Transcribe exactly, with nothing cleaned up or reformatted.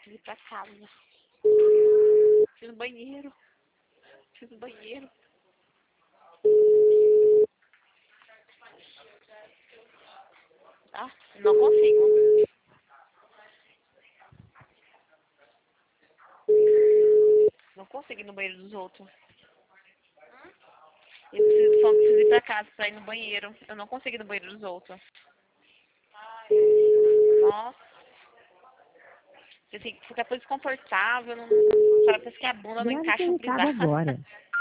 Preciso ir pra casa. Preciso ir no banheiro. Preciso ir no banheiro. Ah, não consigo. Não consigo ir no banheiro dos outros. Eu preciso, só preciso ir pra casa pra ir no banheiro. Eu não consigo ir no banheiro dos outros. Nossa. Assim, fica tudo desconfortável. Não, parece que a bunda não Grave encaixa seu no recado privado. agora.